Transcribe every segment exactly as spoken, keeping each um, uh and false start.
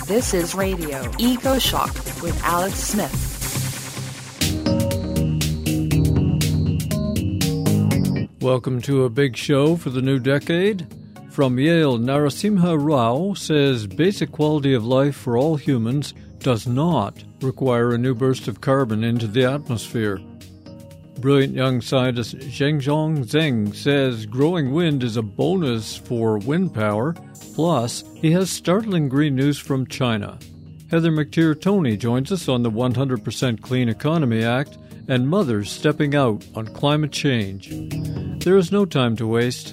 This is Radio Eco Shock with Alex Smith. Welcome to a big show for the new decade. From Yale, Narasimha Rao says basic quality of life for all humans does not require a new burst of carbon into the atmosphere. Brilliant young scientist Zhengzhong Zheng says growing wind is a bonus for wind power. Plus, he has startling green news from China. Heather McTeer-Toney joins us on the one hundred percent Clean Economy Act and mothers stepping out on climate change. There is no time to waste.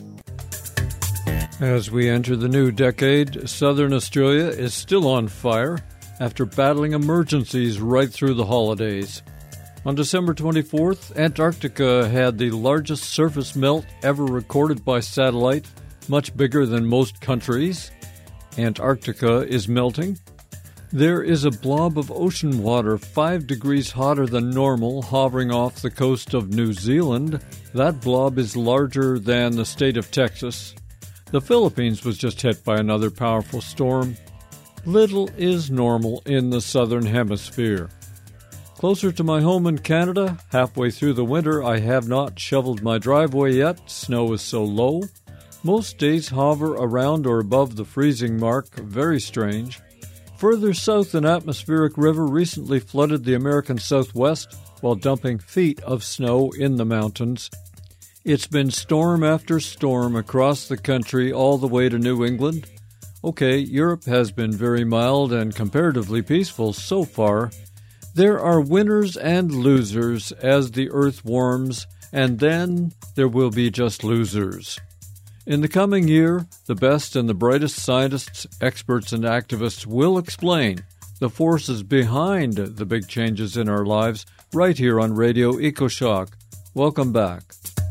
As we enter the new decade, Southern Australia is still on fire after battling emergencies right through the holidays. On December twenty-fourth, Antarctica had the largest surface melt ever recorded by satellite, much bigger than most countries. Antarctica is melting. There is a blob of ocean water five degrees hotter than normal hovering off the coast of New Zealand. That blob is larger than the state of Texas. The Philippines was just hit by another powerful storm. Little is normal in the southern hemisphere. Closer to my home in Canada, halfway through the winter, I have not shoveled my driveway yet. Snow is so low. Most days hover around or above the freezing mark. Very strange. Further south, an atmospheric river recently flooded the American Southwest while dumping feet of snow in the mountains. It's been storm after storm across the country all the way to New England. Okay, Europe has been very mild and comparatively peaceful so far. There are winners and losers as the earth warms, and then there will be just losers. In the coming year, the best and the brightest scientists, experts, and activists will explain the forces behind the big changes in our lives right here on Radio EcoShock. Welcome back.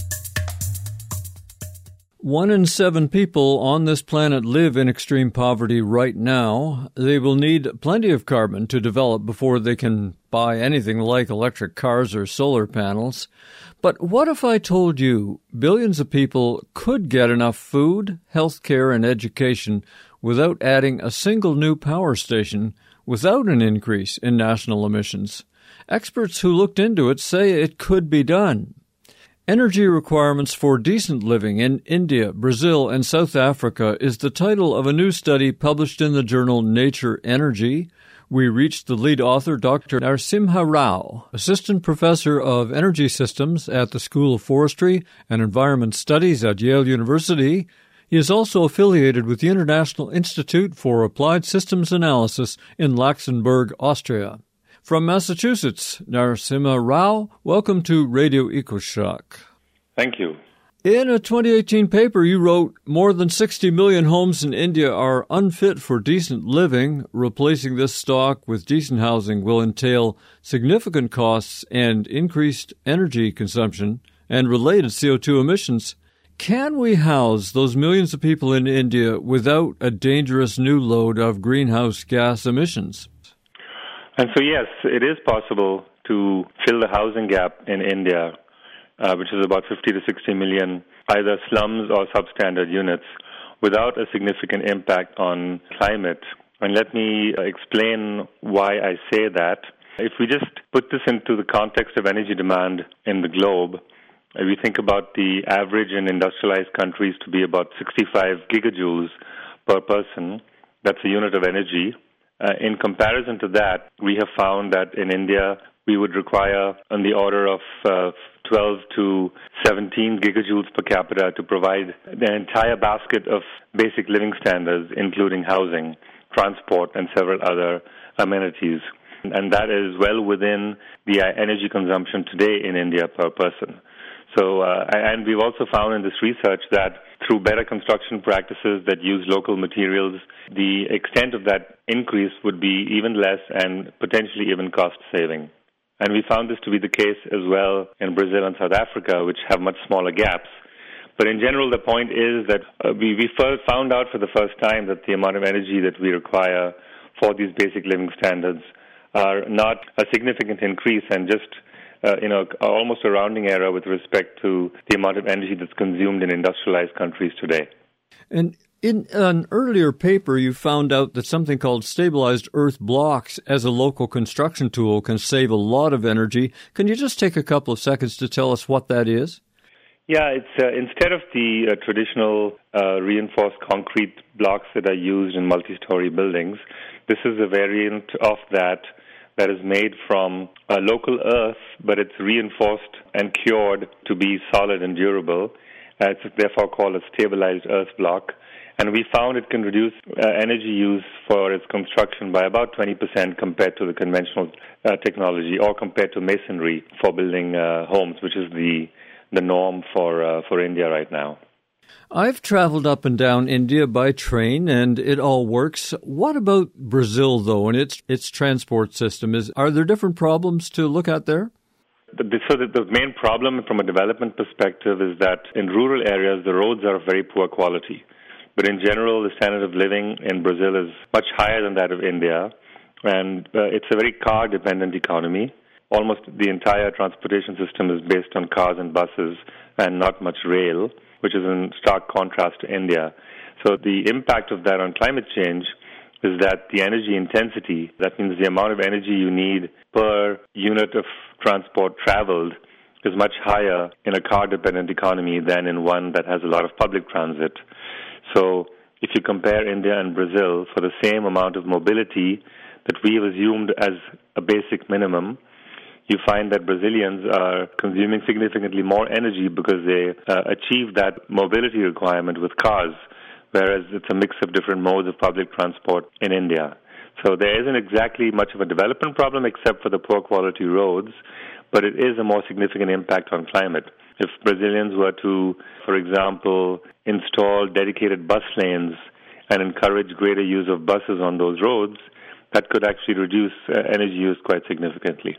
One in seven people on this planet live in extreme poverty right now. They will need plenty of carbon to develop before they can buy anything like electric cars or solar panels. But what if I told you billions of people could get enough food, health care, and education without adding a single new power station, without an increase in national emissions? Experts who looked into it say it could be done. Energy Requirements for Decent Living in India, Brazil, and South Africa is the title of a new study published in the journal Nature Energy. We reached the lead author, Doctor Narasimha Rao, Assistant Professor of Energy Systems at the School of Forestry and Environment Studies at Yale University. He is also affiliated with the International Institute for Applied Systems Analysis in Luxembourg, Austria. From Massachusetts, Narasimha Rao, welcome to Radio EcoShock. Thank you. In a twenty eighteen paper, you wrote, more than sixty million homes in India are unfit for decent living. Replacing this stock with decent housing will entail significant costs and increased energy consumption and related C O two emissions. Can we house those millions of people in India without a dangerous new load of greenhouse gas emissions? And so, yes, it is possible to fill the housing gap in India, uh, which is about fifty to sixty million, either slums or substandard units, without a significant impact on climate. And let me explain why I say that. If we just put this into the context of energy demand in the globe, if we think about the average in industrialized countries to be about sixty-five gigajoules per person, that's a unit of energy. Uh, in comparison to that, we have found that in India, we would require on the order of uh, twelve to seventeen gigajoules per capita to provide the entire basket of basic living standards, including housing, transport, and several other amenities. And that is well within the energy consumption today in India per person. So, uh, and we've also found in this research that through better construction practices that use local materials, the extent of that increase would be even less and potentially even cost-saving. And we found this to be the case as well in Brazil and South Africa, which have much smaller gaps. But in general, the point is that uh, we, we first found out for the first time that the amount of energy that we require for these basic living standards are not a significant increase and just Uh, you know, almost a rounding error with respect to the amount of energy that's consumed in industrialized countries today. And In an earlier paper, you found out that something called stabilized earth blocks as a local construction tool can save a lot of energy. Can you just take a couple of seconds to tell us what that is? Yeah, it's uh, instead of the uh, traditional uh, reinforced concrete blocks that are used in multi-story buildings, this is a variant of that that is made from uh, local earth, but it's reinforced and cured to be solid and durable. Uh, it's therefore called a stabilized earth block. And we found it can reduce uh, energy use for its construction by about twenty percent compared to the conventional uh, technology or compared to masonry for building uh, homes, which is the the norm for uh, for India right now. I've traveled up and down India by train, and it all works. What about Brazil, though, and its its transport system? Is Are there different problems to look at there? The, so the, the main problem from a development perspective is that in rural areas, the roads are of very poor quality. But in general, the standard of living in Brazil is much higher than that of India, and uh, it's a very car-dependent economy. Almost the entire transportation system is based on cars and buses and not much rail, which is in stark contrast to India. So the impact of that on climate change is that the energy intensity, that means the amount of energy you need per unit of transport traveled, is much higher in a car-dependent economy than in one that has a lot of public transit. So if you compare India and Brazil for the same amount of mobility that we have assumed as a basic minimum, you find that Brazilians are consuming significantly more energy because they uh, achieve that mobility requirement with cars, whereas it's a mix of different modes of public transport in India. So there isn't exactly much of a development problem except for the poor quality roads, but it is a more significant impact on climate. If Brazilians were to, for example, install dedicated bus lanes and encourage greater use of buses on those roads, that could actually reduce uh, energy use quite significantly.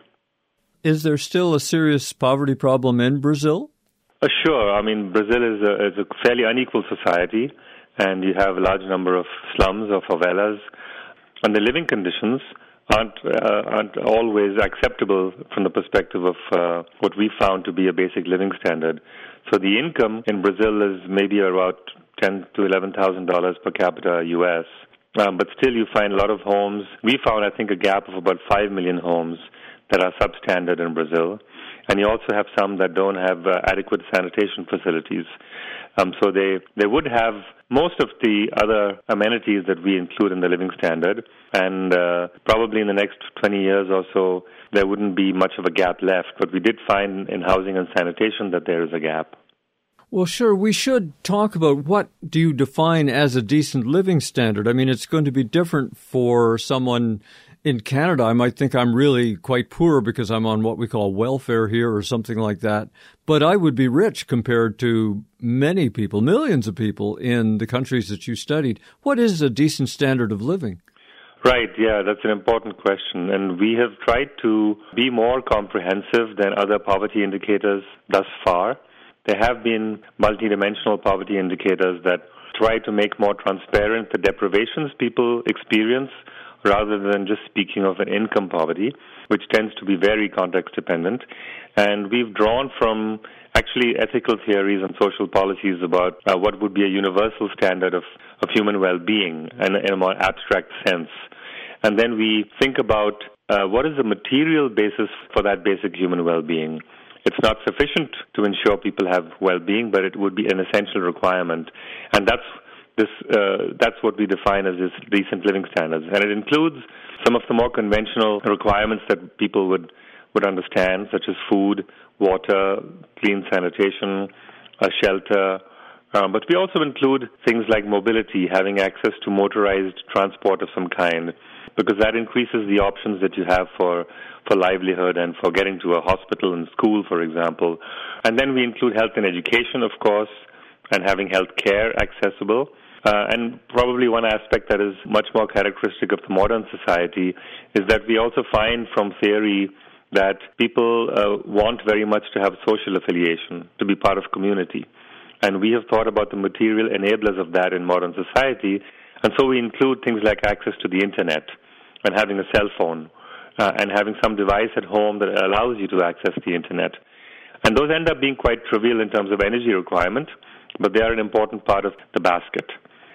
Is there still a serious poverty problem in Brazil? Uh, sure. I mean, Brazil is a, is a fairly unequal society, and you have a large number of slums or favelas, and the living conditions aren't uh, aren't always acceptable from the perspective of uh, what we found to be a basic living standard. So the income in Brazil is maybe about ten to eleven thousand dollars per capita U S, um, but still you find a lot of homes. We found, I think, a gap of about five million homes that are substandard in Brazil, and you also have some that don't have uh, adequate sanitation facilities. Um, so they, they would have most of the other amenities that we include in the living standard, and uh, probably in the next twenty years or so, there wouldn't be much of a gap left. But we did find in housing and sanitation that there is a gap. Well, sure, we should talk about what do you define as a decent living standard. I mean, it's going to be different for someone in Canada. I might think I'm really quite poor because I'm on what we call welfare here or something like that. But I would be rich compared to many people, millions of people in the countries that you studied. What is a decent standard of living? Right, yeah, that's an important question. And we have tried to be more comprehensive than other poverty indicators thus far. There have been multidimensional poverty indicators that try to make more transparent the deprivations people experience rather than just speaking of an income poverty, which tends to be very context-dependent. And we've drawn from actually ethical theories and social policies about uh, what would be a universal standard of, of human well-being in, in a more abstract sense. And then we think about uh, what is the material basis for that basic human well-being. It's not sufficient to ensure people have well-being, but it would be an essential requirement. And that's This uh, that's what we define as this decent living standards, and it includes some of the more conventional requirements that people would would understand, such as food, water, clean sanitation, a shelter. Um, but we also include things like mobility, having access to motorized transport of some kind, because that increases the options that you have for for livelihood and for getting to a hospital and school, for example. And then we include health and education, of course, and having health care accessible. Uh, and probably one aspect that is much more characteristic of the modern society is that we also find from theory that people uh, want very much to have social affiliation, to be part of community. And we have thought about the material enablers of that in modern society, and so we include things like access to the internet and having a cell phone uh, and having some device at home that allows you to access the internet. And those end up being quite trivial in terms of energy requirement, but they are an important part of the basket.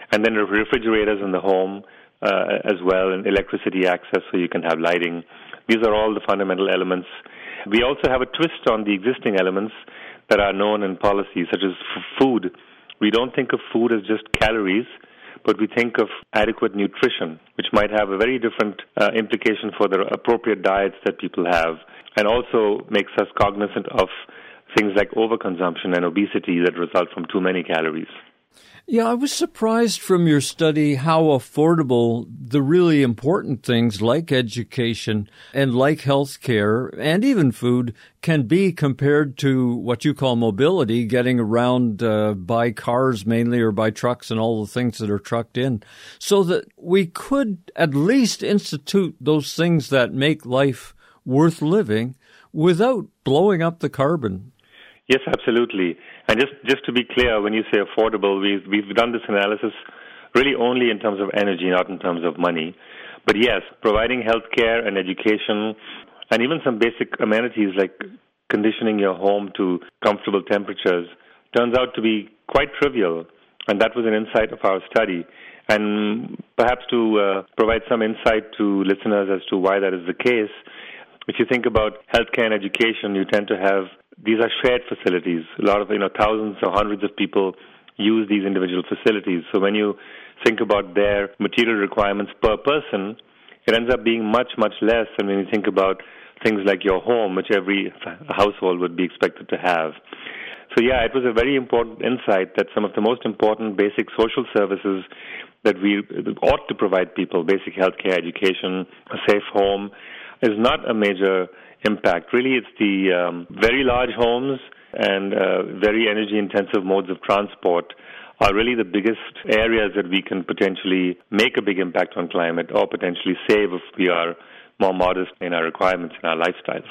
and then refrigerators in the home uh, as well, and electricity access so you can have lighting. These are all the fundamental elements. We also have a twist on the existing elements that are known in policy, such as f- food. We don't think of food as just calories, but we think of adequate nutrition, which might have a very different uh, implication for the appropriate diets that people have, and also makes us cognizant of things like overconsumption and obesity that result from too many calories. Yeah, I was surprised from your study how affordable the really important things like education and like health care and even food can be compared to what you call mobility, getting around uh, by cars mainly or by trucks and all the things that are trucked in, so that we could at least institute those things that make life worth living without blowing up the carbon. Yes, absolutely. And just, just to be clear, when you say affordable, we've, we've done this analysis really only in terms of energy, not in terms of money. But yes, providing health care and education and even some basic amenities like conditioning your home to comfortable temperatures turns out to be quite trivial. And that was an insight of our study. And perhaps to uh, provide some insight to listeners as to why that is the case, if you think about healthcare and education, you tend to have these are shared facilities. A lot of, you know, thousands or hundreds of people use these individual facilities. So when you think about their material requirements per person, it ends up being much, much less than when you think about things like your home, which every household would be expected to have. So yeah, it was a very important insight that some of the most important basic social services that we ought to provide people, basic healthcare, education, a safe home, is not a major impact. Really, it's the um, very large homes and uh, very energy-intensive modes of transport are really the biggest areas that we can potentially make a big impact on climate or potentially save if we are more modest in our requirements and our lifestyles.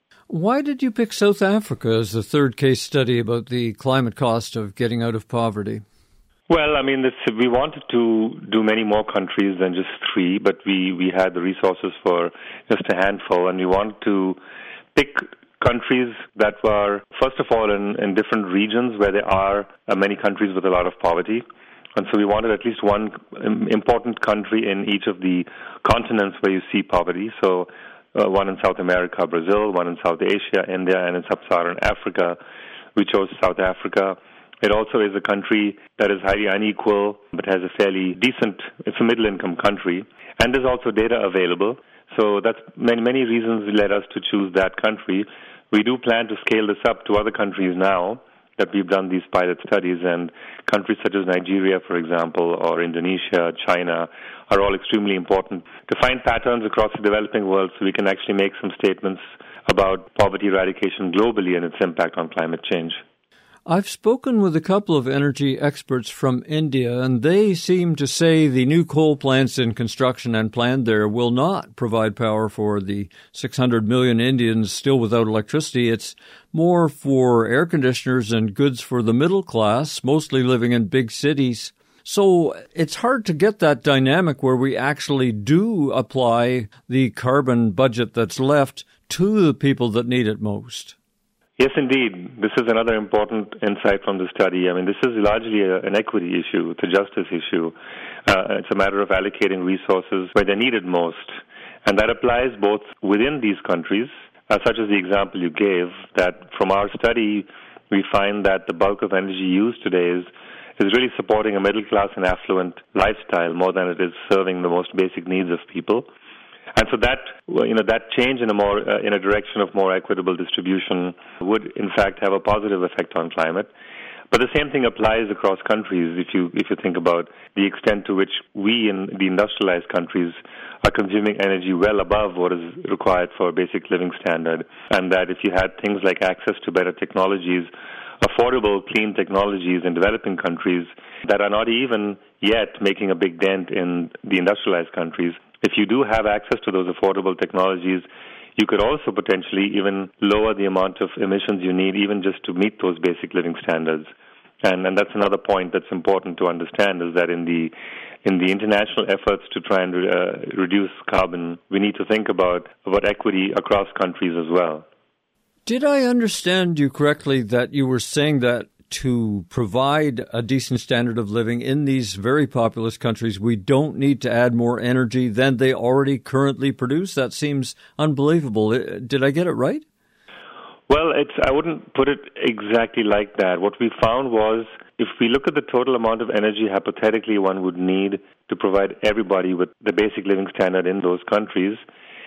Why did you pick South Africa as the third case study about the climate cost of getting out of poverty? Well, I mean, this, we wanted to do many more countries than just three, but we, we had the resources for just a handful, and we wanted to pick countries that were, first of all, in, in different regions where there are uh, many countries with a lot of poverty. And so we wanted at least one important country in each of the continents where you see poverty. So uh, one in South America, Brazil, one in South Asia, India, and in Sub-Saharan Africa. We chose South Africa. It also is a country that is highly unequal, but has a fairly decent, it's a middle-income country. And there's also data available. So that's many, many reasons led us to choose that country. We do plan to scale this up to other countries now that we've done these pilot studies, and countries such as Nigeria, for example, or Indonesia, China, are all extremely important to find patterns across the developing world so we can actually make some statements about poverty eradication globally and its impact on climate change. I've spoken with a couple of energy experts from India, and they seem to say the new coal plants in construction and planned there will not provide power for the six hundred million Indians still without electricity. It's more for air conditioners and goods for the middle class, mostly living in big cities. So it's hard to get that dynamic where we actually do apply the carbon budget that's left to the people that need it most. Yes, indeed. This is another important insight from the study. I mean, this is largely a, an equity issue. It's a justice issue. Uh, it's a matter of allocating resources where they're needed most. And that applies both within these countries, uh, such as the example you gave, that from our study, we find that the bulk of energy used today is, is really supporting a middle-class and affluent lifestyle more than it is serving the most basic needs of people. And so that, you know, that change in a more uh, in a direction of more equitable distribution would, in fact, have a positive effect on climate. But the same thing applies across countries. If you if you think about the extent to which we in the industrialized countries are consuming energy well above what is required for a basic living standard, and that if you had things like access to better technologies, affordable, clean technologies in developing countries that are not even yet making a big dent in the industrialized countries, if you do have access to those affordable technologies, you could also potentially even lower the amount of emissions you need even just to meet those basic living standards. And, and that's another point that's important to understand, is that in the in the international efforts to try and uh, reduce carbon, we need to think about, about equity across countries as well. Did I understand you correctly that you were saying that to provide a decent standard of living in these very populous countries, we don't need to add more energy than they already currently produce? That seems unbelievable. Did I get it right? Well, it's, I wouldn't put it exactly like that. What we found was, if we look at the total amount of energy hypothetically one would need to provide everybody with the basic living standard in those countries,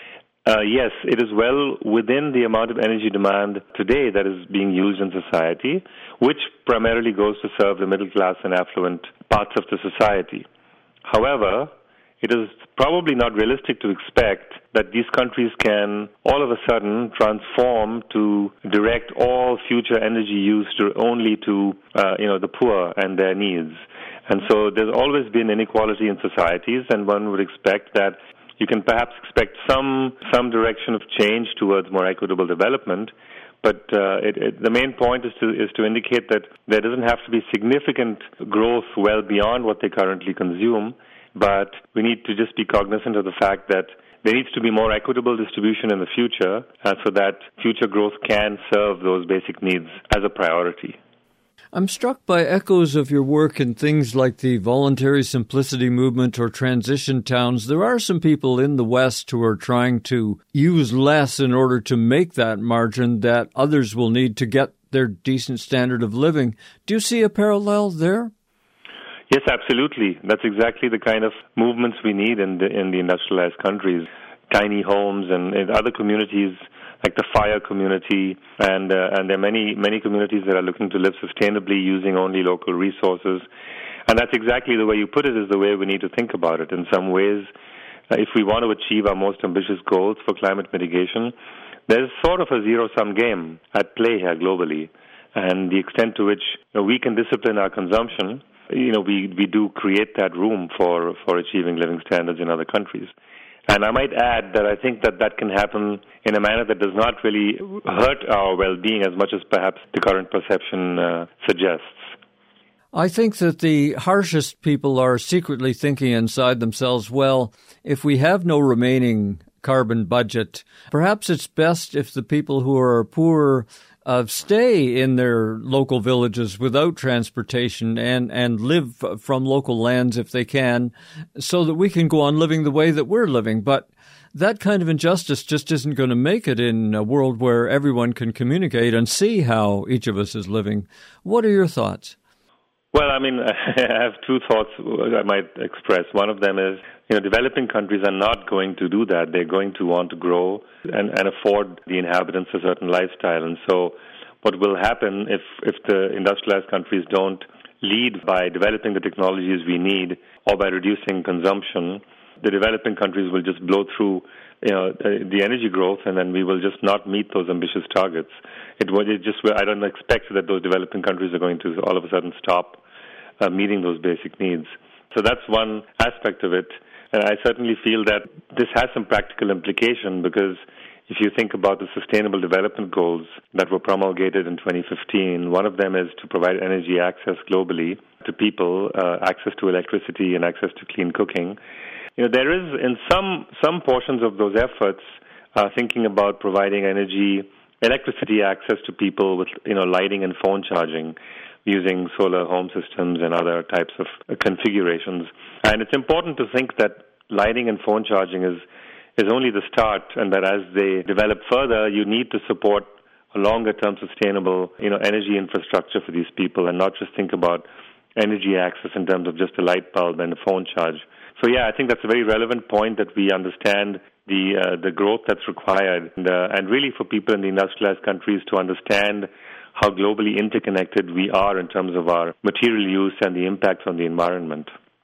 uh, yes, it is well within the amount of energy demand today that is being used in society, which primarily goes to serve the middle class and affluent parts of the society. However, it is probably not realistic to expect that these countries can all of a sudden transform to direct all future energy use to only to uh, you know the poor and their needs. And so there's always been inequality in societies, and one would expect that you can perhaps expect some some direction of change towards more equitable development. But uh, it, it, the main point is to is to indicate that there doesn't have to be significant growth well beyond what they currently consume. But we need to just be cognizant of the fact that there needs to be more equitable distribution in the future, uh, so that future growth can serve those basic needs as a priority. I'm struck by echoes of your work in things like the voluntary simplicity movement or transition towns. There are some people in the West who are trying to use less in order to make that margin that others will need to get their decent standard of living. Do you see a parallel there? Yes, absolutely. That's exactly the kind of movements we need in the in the industrialized countries. Tiny homes and, and other communities like the FIRE community, and uh, and there are many many communities that are looking to live sustainably using only local resources. And that's exactly the way you put it, is the way we need to think about it. In some ways, uh, if we want to achieve our most ambitious goals for climate mitigation, there's sort of a zero-sum game at play here globally. And the extent to which you know, we can discipline our consumption, you know, we, we do create that room for, for achieving living standards in other countries. And I might add that I think that that can happen in a manner that does not really hurt our well-being as much as perhaps the current perception uh, suggests. I think that the harshest people are secretly thinking inside themselves, well, if we have no remaining carbon budget, perhaps it's best if the people who are poor uh, stay in their local villages without transportation and, and live from local lands if they can, so that we can go on living the way that we're living. But that kind of injustice just isn't going to make it in a world where everyone can communicate and see how each of us is living. What are your thoughts? Well, I mean, I have two thoughts I might express. One of them is, you know, developing countries are not going to do that. They're going to want to grow and, and afford the inhabitants a certain lifestyle. And so what will happen if, if the industrialized countries don't lead by developing the technologies we need or by reducing consumption, the developing countries will just blow through you know, the energy growth, and then we will just not meet those ambitious targets. It will it just I don't expect that those developing countries are going to all of a sudden stop uh, meeting those basic needs. So that's one aspect of it. And I certainly feel that this has some practical implication, because if you think about the Sustainable Development Goals that were promulgated in twenty fifteen, one of them is to provide energy access globally to people, uh, access to electricity and access to clean cooking. You know, there is, in some some portions of those efforts, uh, thinking about providing energy, electricity access to people with, you know, lighting and phone charging, using solar home systems and other types of uh, configurations. And it's important to think that lighting and phone charging is is only the start, and that as they develop further, you need to support a longer-term sustainable, you know, energy infrastructure for these people, and not just think about energy access in terms of just a light bulb and a phone charge. So, yeah, I think that's a very relevant point, that we understand the uh, the growth that's required, and, uh, and really for people in the industrialized countries to understand how globally interconnected we are in terms of our material use and the impacts on the environment.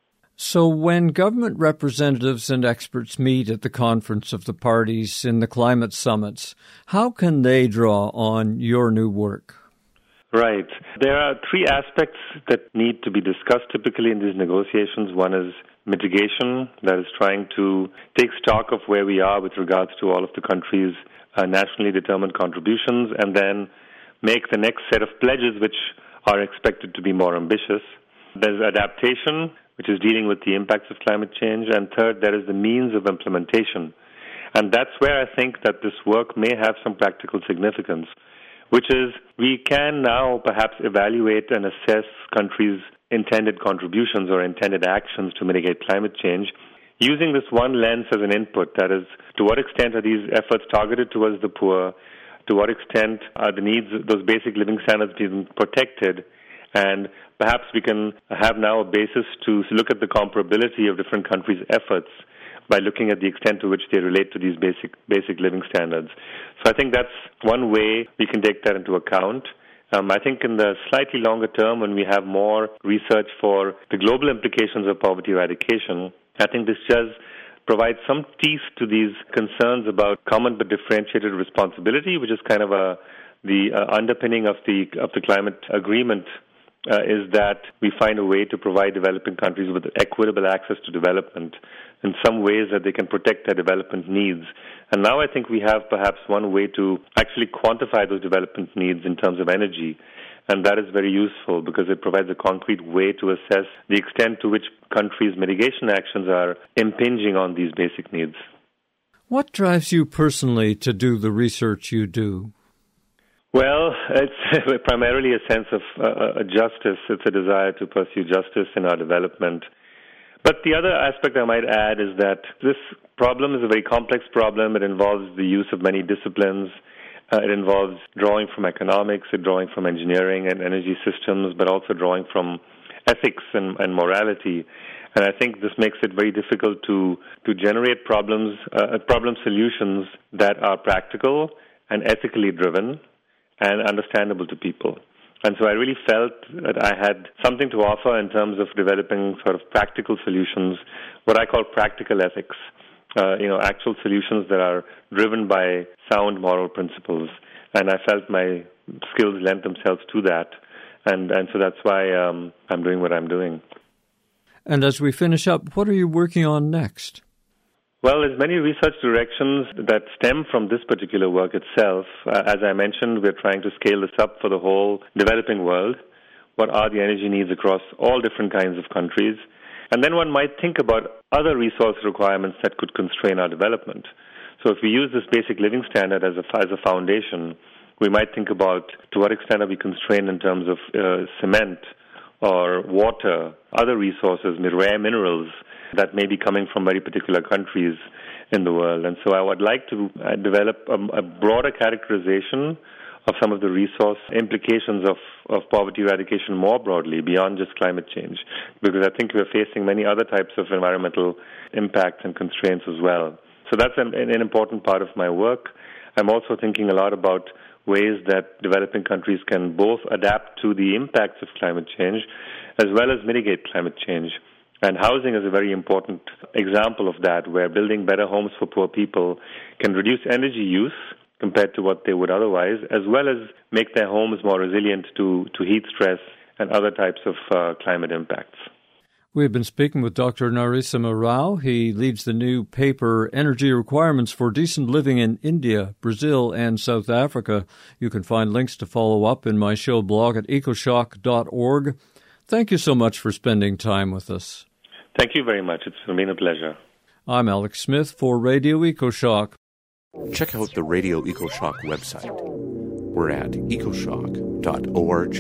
So when government representatives and experts meet at the conference of the parties in the climate summits, how can they draw on your new work? Right. There are three aspects that need to be discussed typically in these negotiations. One is mitigation, that is trying to take stock of where we are with regards to all of the countries' uh, nationally determined contributions, and then make the next set of pledges which are expected to be more ambitious. There's adaptation, which is dealing with the impacts of climate change. And third, there is the means of implementation. And that's where I think that this work may have some practical significance. which is we can now perhaps evaluate and assess countries' intended contributions or intended actions to mitigate climate change using this one lens as an input. That is, to what extent are these efforts targeted towards the poor? To what extent are the needs, those basic living standards being protected? And perhaps we can have now a basis to look at the comparability of different countries' efforts by looking at the extent to which they relate to these basic basic living standards. So I think that's one way we can take that into account. Um, I think in the slightly longer term, when we have more research for the global implications of poverty eradication, I think this does provide some teeth to these concerns about common but differentiated responsibility, which is kind of a the uh, underpinning of the of the climate agreement. Uh, is that we find a way to provide developing countries with equitable access to development in some ways that they can protect their development needs. And now I think we have perhaps one way to actually quantify those development needs in terms of energy. And that is very useful because it provides a concrete way to assess the extent to which countries' mitigation actions are impinging on these basic needs. What drives you personally to do the research you do? Well, it's primarily a sense of uh, justice. It's a desire to pursue justice in our development. But the other aspect I might add is that this problem is a very complex problem. It involves the use of many disciplines. Uh, it involves drawing from economics, it drawing from engineering and energy systems, but also drawing from ethics and, and morality. And I think this makes it very difficult to, to generate problems, uh, problem solutions that are practical and ethically driven and understandable to people. And so I really felt that I had something to offer in terms of developing sort of practical solutions, what I call practical ethics, uh, you know, actual solutions that are driven by sound moral principles. And I felt my skills lent themselves to that. And, and so that's why um, I'm doing what I'm doing. And as we finish up, what are you working on next? Well, there's many research directions that stem from this particular work itself. Uh, as I mentioned, we're trying to scale this up for the whole developing world. What are the energy needs across all different kinds of countries? And then one might think about other resource requirements that could constrain our development. So if we use this basic living standard as a, as a foundation, we might think about to what extent are we constrained in terms of uh, cement or water, other resources, rare minerals, that may be coming from very particular countries in the world. And so I would like to uh, develop a, a broader characterization of some of the resource implications of, of poverty eradication more broadly, beyond just climate change, because I think we're facing many other types of environmental impacts and constraints as well. So that's an, an important part of my work. I'm also thinking a lot about ways that developing countries can both adapt to the impacts of climate change as well as mitigate climate change. And housing is a very important example of that, where building better homes for poor people can reduce energy use compared to what they would otherwise, as well as make their homes more resilient to, to heat stress and other types of uh, climate impacts. We've been speaking with Doctor Narasimha Rao. He leads the new paper, Energy Requirements for Decent Living in India, Brazil, and South Africa. You can find links to follow up in my show blog at ecoshock dot org. Thank you so much for spending time with us. Thank you very much. It's been a pleasure. I'm Alex Smith for Radio EcoShock. Check out the Radio EcoShock website. We're at ecoshock dot org.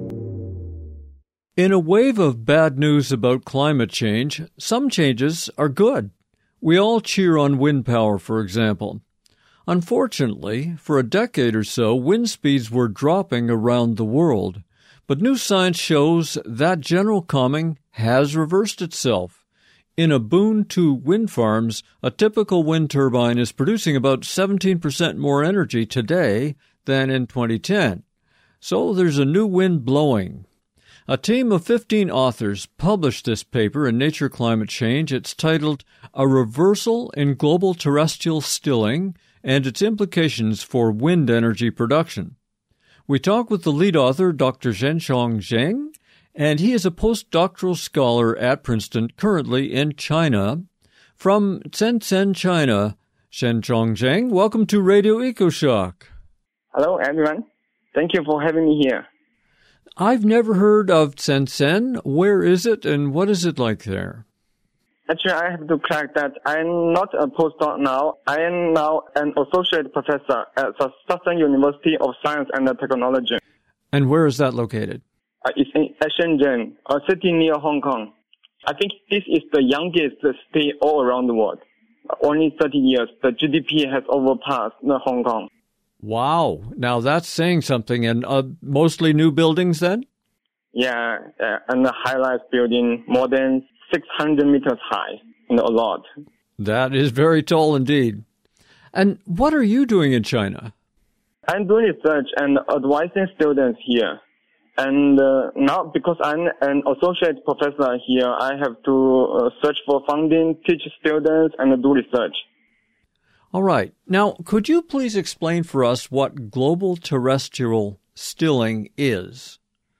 In a wave of bad news about climate change, some changes are good. We all cheer on wind power, for example. Unfortunately, for a decade or so, wind speeds were dropping around the world. But new science shows that general calming has reversed itself. In a boon to wind farms, a typical wind turbine is producing about seventeen percent more energy today than in twenty ten. So there's a new wind blowing. A team of fifteen authors published this paper in Nature Climate Change. It's titled A Reversal in Global Terrestrial Stilling and Its Implications for Wind Energy Production. We talk with the lead author, Doctor Zhenchong Zheng, and he is a postdoctoral scholar at Princeton, currently in China. From Shenzhen, China, Zhenchong Zheng, welcome to Radio EcoShock. Hello, everyone. Thank you for having me here. I've never heard of Shenzhen. Where is it, and what is it like there? Actually, I have to correct that. I'm not a postdoc now. I am now an associate professor at the Southern University of Science and Technology. And where is that located? Uh, it's in Shenzhen, a city near Hong Kong. I think this is the youngest city all around the world. Only thirty years, the G D P has overpassed the Hong Kong. Wow. Now that's saying something. And uh, mostly new buildings then? Yeah, uh, and the high-rise building more than six hundred meters high, you know, a lot. That is very tall indeed. And what are you doing in China? I'm doing research and advising students here. And uh, now, because I'm an associate professor here, I have to uh, search for funding, teach students, and do research. All right. Now, could you please explain for us what global terrestrial stilling is?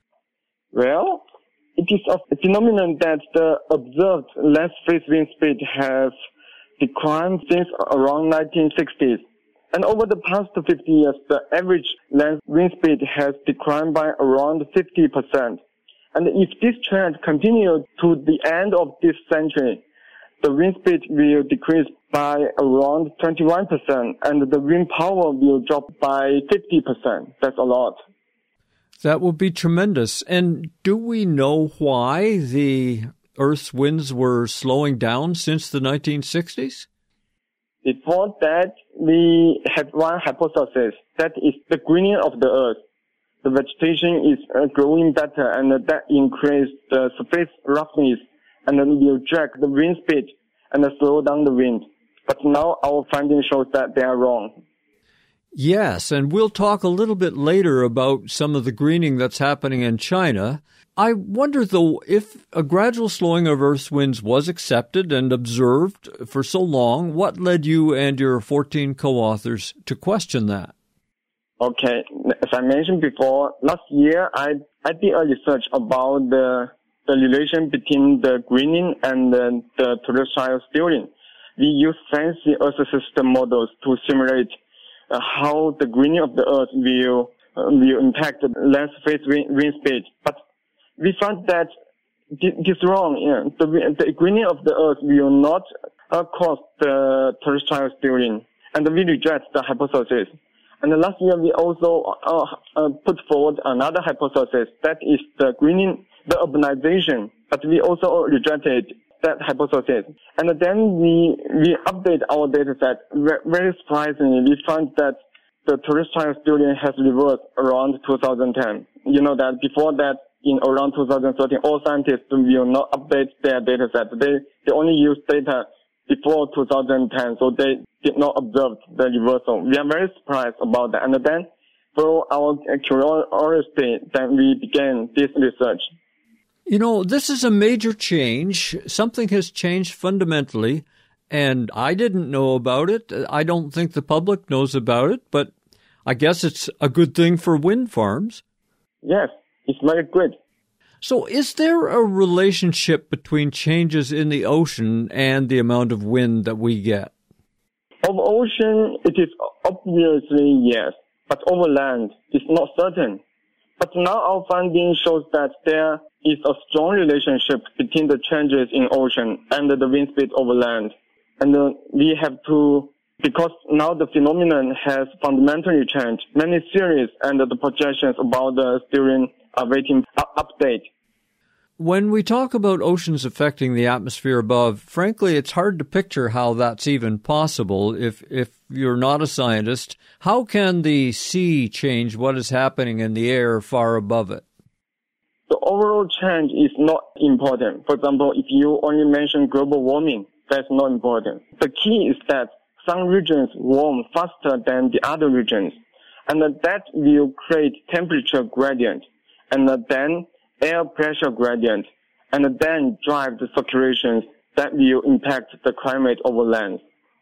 Well, it is a phenomenon that the observed land phase wind speed has declined since around nineteen sixties. And over the past fifty years, the average land wind speed has declined by around fifty percent. And if this trend continues to the end of this century, the wind speed will decrease by around twenty-one percent, and the wind power will drop by fifty percent. That's a lot. That would be tremendous. And do we know why the Earth's winds were slowing down since the nineteen sixties? Before that, we had one hypothesis, that is the greening of the Earth. The vegetation is uh, growing better, and uh, that increased the surface roughness, and then will drag the wind speed and uh, slow down the wind. But now our finding shows that they are wrong. Yes, and we'll talk a little bit later about some of the greening that's happening in China. I wonder, though, if a gradual slowing of Earth's winds was accepted and observed for so long, what led you and your fourteen co-authors to question that? Okay, as I mentioned before, last year I, I did a research about the, the relation between the greening and the, the terrestrial stirring. We use fancy Earth system models to simulate uh, how the greening of the Earth will, uh, will impact the land surface wind, wind speed. But we found that this is wrong. Yeah. The, the greening of the Earth will not uh, cause the terrestrial stirring, and we reject the hypothesis. And last year we also uh, uh, put forward another hypothesis, that is the greening, the urbanization, but we also rejected that hypothesis. And then we we update our data set. Very surprisingly, we found that the terrestrial stirring has reversed around two thousand ten. You know that before that, in around two thousand thirteen, all scientists will not update their data set. They, they only use data before two thousand ten, so they did not observe the reversal. We are very surprised about that. And then, for our curiosity, then we began this research. You know, this is a major change. Something has changed fundamentally, and I didn't know about it. I don't think the public knows about it, but I guess it's a good thing for wind farms. Yes. It's very good. So is there a relationship between changes in the ocean and the amount of wind that we get? Over ocean, it is obviously yes, but over land, it's not certain. But now our finding shows that there is a strong relationship between the changes in ocean and the wind speed over land. And uh, we have to, because now the phenomenon has fundamentally changed, many theories and the projections about the steering awaiting update. When we talk about oceans affecting the atmosphere above, frankly, it's hard to picture how that's even possible if if you're not a scientist. How can the sea change what is happening in the air far above it? The overall change is not important. For example, if you only mention global warming, that's not important. The key is that some regions warm faster than the other regions, and that will create temperature gradient, and then air pressure gradient, and then drive the circulations that will impact the climate over land.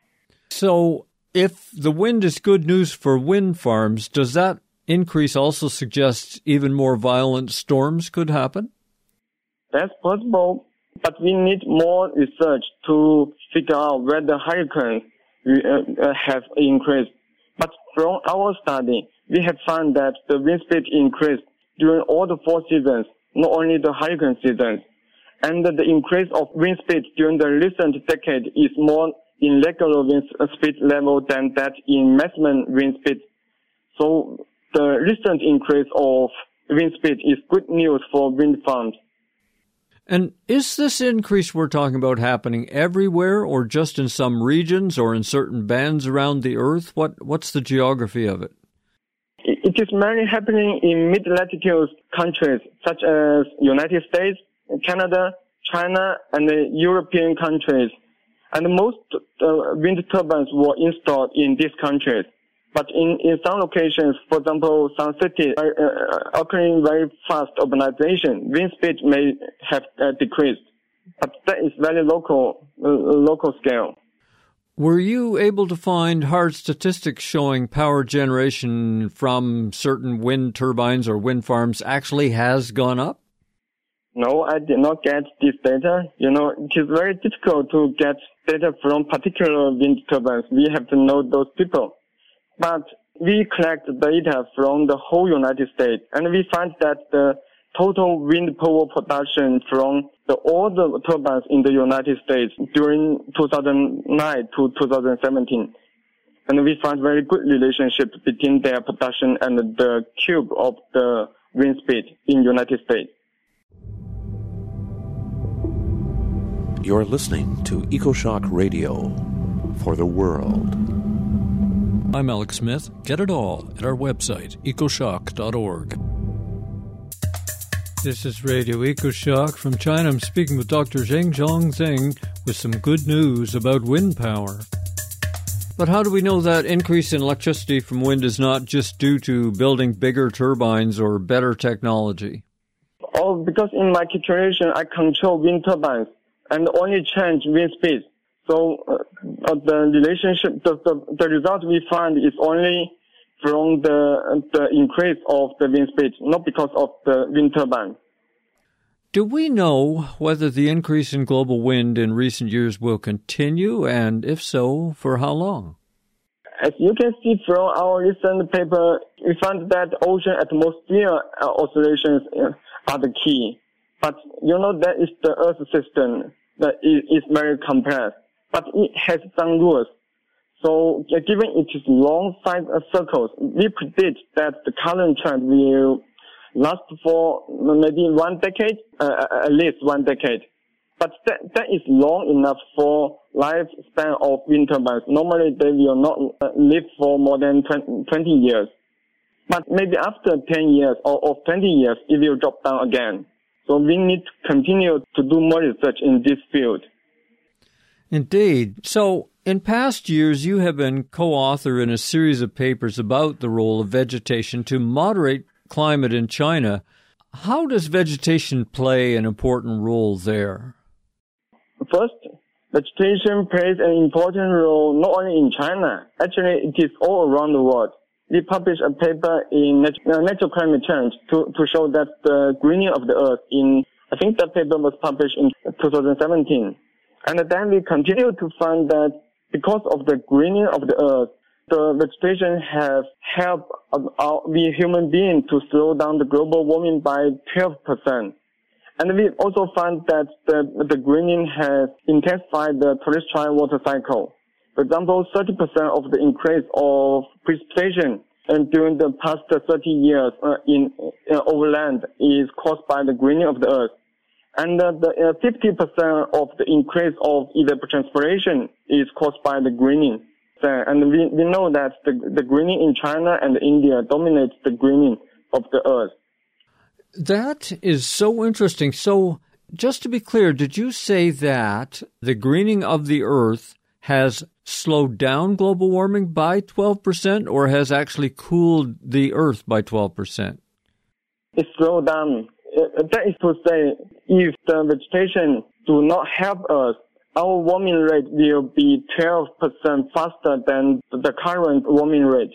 So if the wind is good news for wind farms, does that increase also suggest even more violent storms could happen? That's possible, but we need more research to figure out whether hurricanes uh, have increased. But from our study, we have found that the wind speed increased during all the four seasons, not only the hurricane seasons. And the increase of wind speed during the recent decade is more in regular wind speed level than that in maximum wind speed. So the recent increase of wind speed is good news for wind farms. And is this increase we're talking about happening everywhere or just in some regions or in certain bands around the Earth? What What's the geography of it? It is mainly happening in mid-latitude countries such as United States, Canada, China, and the European countries. And most uh, wind turbines were installed in these countries. But in, in some locations, for example, some cities are uh, occurring very fast urbanization, wind speed may have uh, decreased. But that is very local, uh, local scale. Were you able to find hard statistics showing power generation from certain wind turbines or wind farms actually has gone up? No, I did not get this data. You know, it is very difficult to get data from particular wind turbines. We have to know those people. But we collect data from the whole United States, and we find that the total wind power production from the, all the turbines in the United States during two thousand nine to two thousand seventeen. And we find very good relationship between their production and the cube of the wind speed in United States. You're listening to EcoShock Radio for the world. I'm Alex Smith. Get it all at our website, ecoshock dot org. This is Radio EcoShock from China. I'm speaking with Doctor Zhengzhong Zeng with some good news about wind power. But how do we know that increase in electricity from wind is not just due to building bigger turbines or better technology? Oh, because in my calculation, I control wind turbines and only change wind speed. So uh, the relationship, the, the, the result we find is only from the the increase of the wind speed, not because of the wind turbine. Do we know whether the increase in global wind in recent years will continue, and if so, for how long? As you can see from our recent paper, we found that ocean atmosphere oscillations are the key. But you know that is the Earth system that is very complex. But it has some rules. So given it is long side circles, we predict that the current trend will last for maybe one decade, uh, at least one decade. But that, that is long enough for lifespan of wind turbines. Normally they will not live for more than twenty years. But maybe after ten years or, or twenty years, it will drop down again. So we need to continue to do more research in this field. Indeed. So, in past years, you have been co-author in a series of papers about the role of vegetation to moderate climate in China. How does vegetation play an important role there? First, vegetation plays an important role not only in China. Actually, it is all around the world. We published a paper in Natural Climate Change to, to show that the greening of the earth in, I think that paper was published in two thousand seventeen. And then we continue to find that because of the greening of the earth, the vegetation has helped our, we human beings to slow down the global warming by twelve percent. And we also find that the, the greening has intensified the terrestrial water cycle. For example, thirty percent of the increase of precipitation and during the past thirty years uh, in uh, overland is caused by the greening of the earth. And uh, the uh, fifty percent of the increase of evapotranspiration is caused by the greening. Uh, and we, we know that the, the greening in China and India dominates the greening of the earth. That is so interesting. So, just to be clear, did you say that the greening of the earth has slowed down global warming by twelve percent or has actually cooled the earth by twelve percent? It slowed down. That is to say, if the vegetation do not help us, our warming rate will be twelve percent faster than the current warming rate.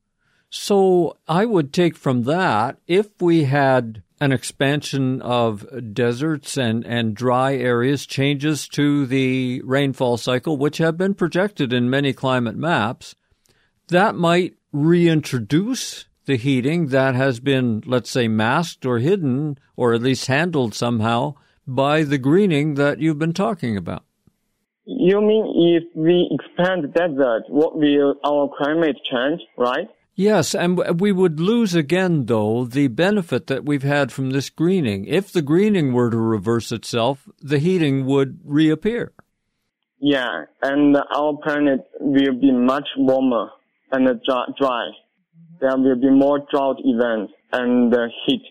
So I would take from that, if we had an expansion of deserts and, and dry areas, changes to the rainfall cycle, which have been projected in many climate maps, that might reintroduce the heating that has been, let's say, masked or hidden, or at least handled somehow by the greening that you've been talking about. You mean if we expand the desert, what will our climate change, right? Yes, and we would lose again, though, the benefit that we've had from this greening. If the greening were to reverse itself, the heating would reappear. Yeah, and our planet will be much warmer and dry. There will be more drought events and uh, heat.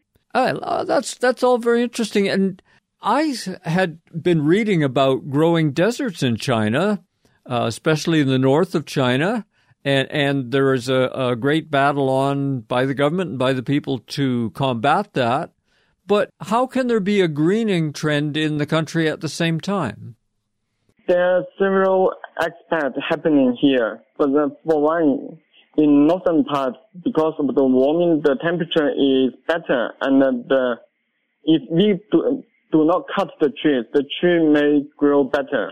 Uh, that's that's all very interesting. And I had been reading about growing deserts in China, uh, especially in the north of China. And and there is a, a great battle on by the government and by the people to combat that. But how can there be a greening trend in the country at the same time? There are several aspects happening here. For, the, for one, in northern parts, because of the warming, the temperature is better. And the, if we do, do not cut the trees, the tree may grow better.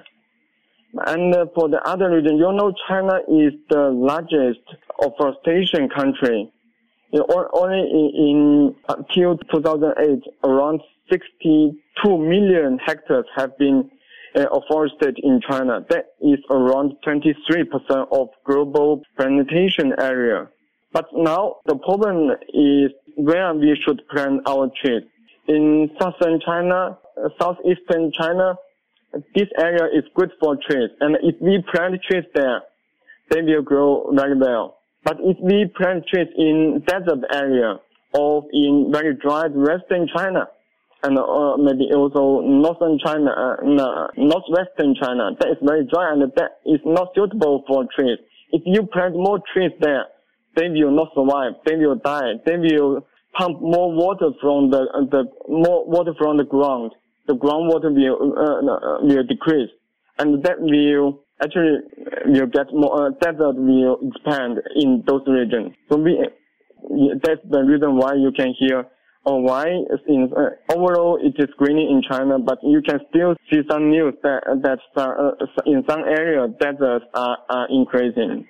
And uh, for the other region, you know, China is the largest afforestation country. You know, only in, in until two thousand eight, around sixty-two million hectares have been uh, afforested in China. That is around twenty-three percent of global plantation area. But now the problem is where we should plant our trees. In southern China, uh, southeastern China, this area is good for trees, and if we plant trees there, they will grow very well. But if we plant trees in desert area or in very dry western China, and uh, maybe also northern China, uh, no, northwestern China, that is very dry and that is not suitable for trees. If you plant more trees there, they will not survive. They will die. They will pump more water from the uh, the more water from the ground. The groundwater will uh, will decrease, and that will actually will get more. Uh, desert will expand in those regions. So we, that's the reason why you can hear, or why in, uh, overall it is greening in China, but you can still see some news that that uh, in some areas deserts are, are increasing.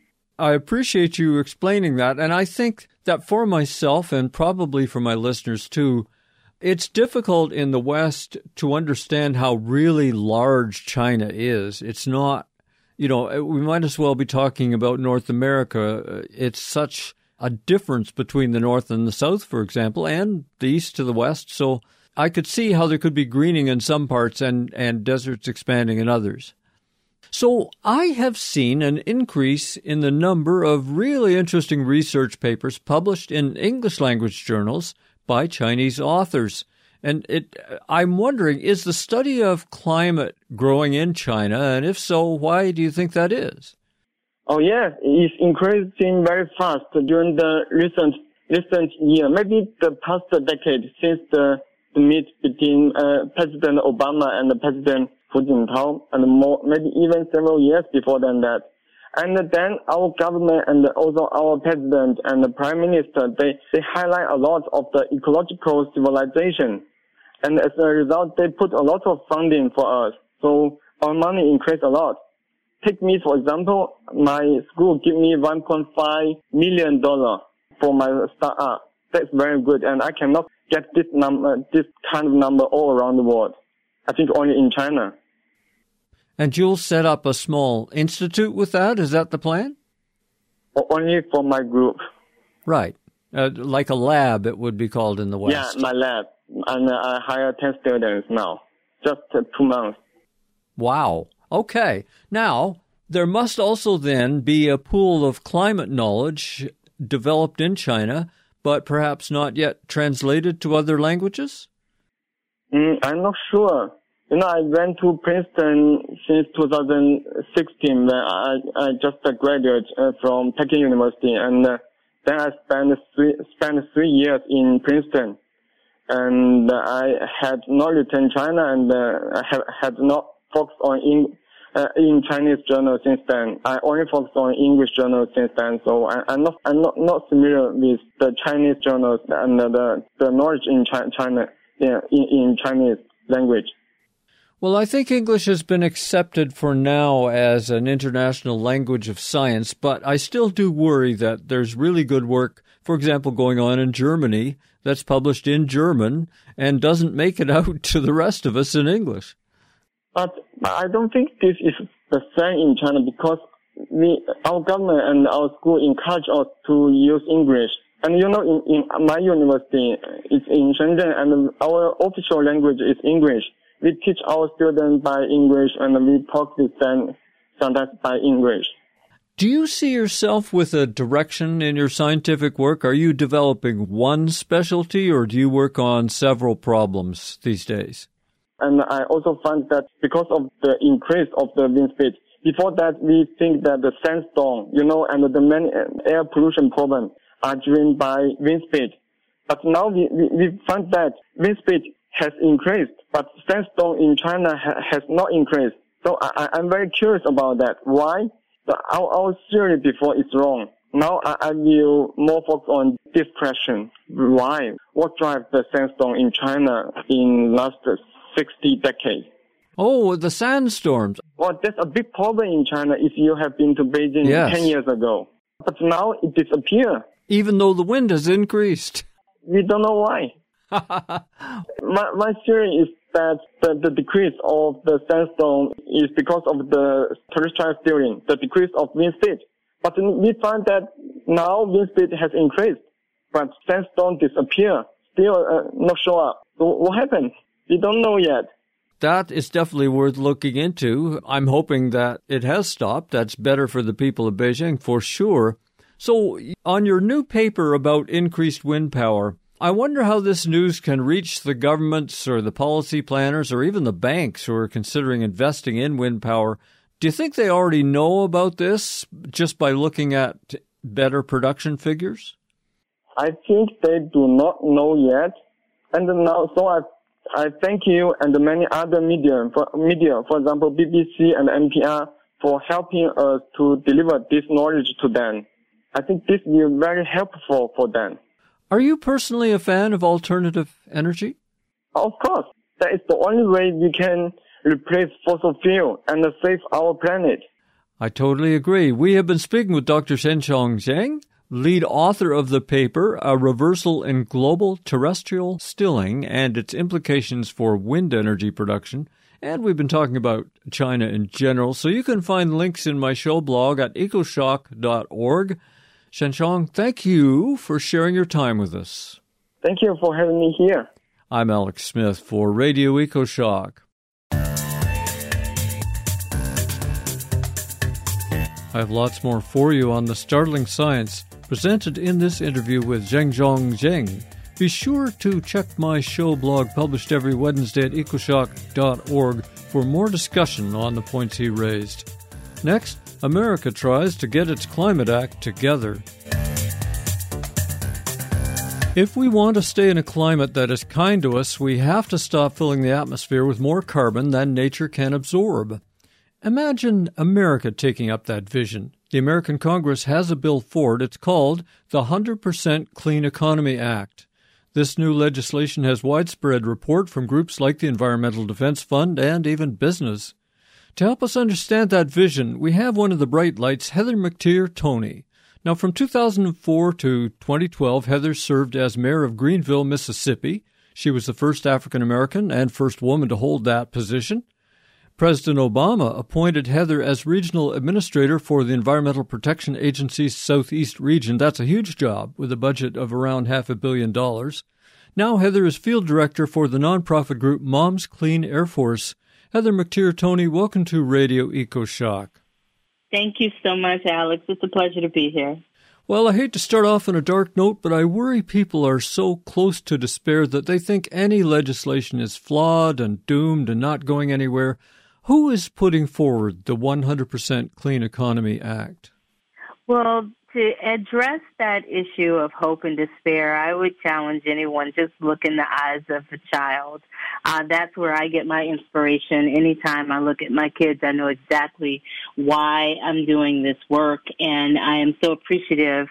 I appreciate you explaining that, and I think that for myself and probably for my listeners too, it's difficult in the West to understand how really large China is. It's not, you know, we might as well be talking about North America. It's such a difference between the North and the South, for example, and the East to the West. So I could see how there could be greening in some parts and, and deserts expanding in others. So I have seen an increase in the number of really interesting research papers published in English language journals by Chinese authors. And it, I'm wondering, is the study of climate growing in China? And if so, why do you think that is? Oh, yes, it's increasing very fast during the recent recent year, maybe the past decade since the, the meet between uh, President Obama and the President Hu Jintao, and more, maybe even several years before than that. And then our government and also our president and the prime minister, they, they highlight a lot of the ecological civilization. And as a result, they put a lot of funding for us. So our money increased a lot. Take me, for example, my school give me one point five million dollars for my startup. That's very good. And I cannot get this number, this kind of number all around the world. I think only in China. And you'll set up a small institute with that? Is that the plan? Only for my group. Right. Uh, like a lab, it would be called in the West. Yeah, my lab. And uh, I hire ten students now. Just uh, two months. Wow. Okay. Now, there must also then be a pool of climate knowledge developed in China, but perhaps not yet translated to other languages? Mm, I'm not sure. You know, I went to Princeton since two thousand sixteen when I, I just graduated uh, from Peking University, and uh, then I spent three, spent three years in Princeton. And uh, I had not returned China, and uh, I have, had not focused on in, uh, in Chinese journals since then. I only focused on English journals since then, so I, I'm not I'm not, not familiar with the Chinese journals and uh, the the knowledge in China, China yeah, in, in Chinese language. Well, I think English has been accepted for now as an international language of science, but I still do worry that there's really good work, for example, going on in Germany that's published in German and doesn't make it out to the rest of us in English. But I don't think this is the same in China because we, our government and our school encourage us to use English. And you know, in, in my university, it's in Shenzhen, and our official language is English. We teach our students by English, and we talk with them sometimes by English. Do you see yourself with a direction in your scientific work? Are you developing one specialty, or do you work on several problems these days? And I also find that because of the increase of the wind speed, before that we think that the sandstorm, you know, and the many air pollution problem are driven by wind speed. But now we, we, we find that wind speed has increased, but sandstorm in China ha, has not increased. So I, I'm very curious about that. Why? The, our, our theory before is wrong. Now I, I will more focus on this question. Why? What drives the sandstorm in China in last sixty decades? Oh, the sandstorms. Well, that's a big problem in China if you have been to Beijing yes. ten years ago. But now it disappeared. Even though the wind has increased. We don't know why. my, my theory is that the, the decrease of the sandstorm is because of the terrestrial steering, the decrease of wind speed. But we find that now wind speed has increased, but sandstorm disappear, still uh, not show up. So what happened? We don't know yet. That is definitely worth looking into. I'm hoping that it has stopped. That's better for the people of Beijing, for sure. So on your new paper about increased wind power, I wonder how this news can reach the governments or the policy planners or even the banks who are considering investing in wind power. Do you think they already know about this just by looking at better production figures? I think they do not know yet. And now, so I I thank you and many other media, for, media, for example, B B C and N P R, for helping us to deliver this knowledge to them. I think this will be very helpful for them. Are you personally a fan of alternative energy? Of course. That is the only way we can replace fossil fuel and save our planet. I totally agree. We have been speaking with Doctor Shenchong Zheng, lead author of the paper, A Reversal in Global Terrestrial Stilling and Its Implications for Wind Energy Production. And we've been talking about China in general. So you can find links in my show blog at ecoshock dot org. Shenchong, thank you for sharing your time with us. Thank you for having me here. I'm Alex Smith for Radio EcoShock. I have lots more for you on the startling science presented in this interview with Shenchong Zheng. Be sure to check my show blog published every Wednesday at ecoshock dot org for more discussion on the points he raised. Next, America tries to get its climate act together. If we want to stay in a climate that is kind to us, we have to stop filling the atmosphere with more carbon than nature can absorb. Imagine America taking up that vision. The American Congress has a bill for it. It's called the one hundred percent Clean Economy Act. This new legislation has widespread support from groups like the Environmental Defense Fund and even business. To help us understand that vision, we have one of the bright lights, Heather McTeer Toney. Now, from two thousand four to twenty twelve, Heather served as mayor of Greenville, Mississippi. She was the first African-American and first woman to hold that position. President Obama appointed Heather as regional administrator for the Environmental Protection Agency's Southeast region. That's a huge job with a budget of around half a billion dollars. Now Heather is field director for the nonprofit group Moms Clean Air Force. Heather McTeer Toney, welcome to Radio EcoShock. Thank you so much, Alex. It's a pleasure to be here. Well, I hate to start off on a dark note, but I worry people are so close to despair that they think any legislation is flawed and doomed and not going anywhere. Who is putting forward the one hundred percent Clean Economy Act? Well, to address that issue of hope and despair, I would challenge anyone, just look in the eyes of a child. Uh, that's where I get my inspiration. Anytime I look at my kids, I know exactly why I'm doing this work, and I am so appreciative